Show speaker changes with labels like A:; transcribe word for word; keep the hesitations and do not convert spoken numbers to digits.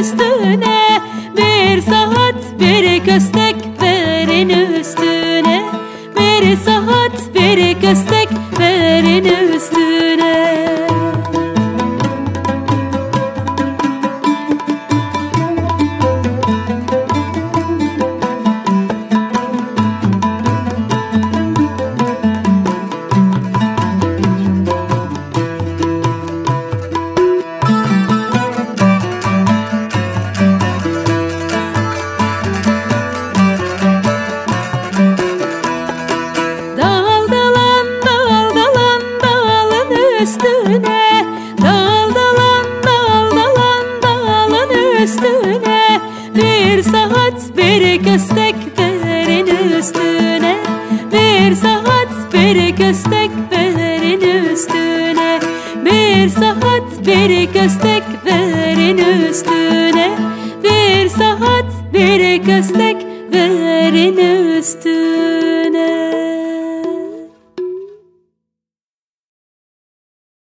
A: üstüne, bir saat bir köstek verin üstüne, bir saat bir köstek verin üstüne. Üstüne, dal dalan dal dalan dalın üstüne, bir saat bir köstek verin üstüne, bir saat bir köstek verin üstüne, bir saat bir köstek verin üstüne, bir saat bir köstek verin üstüne.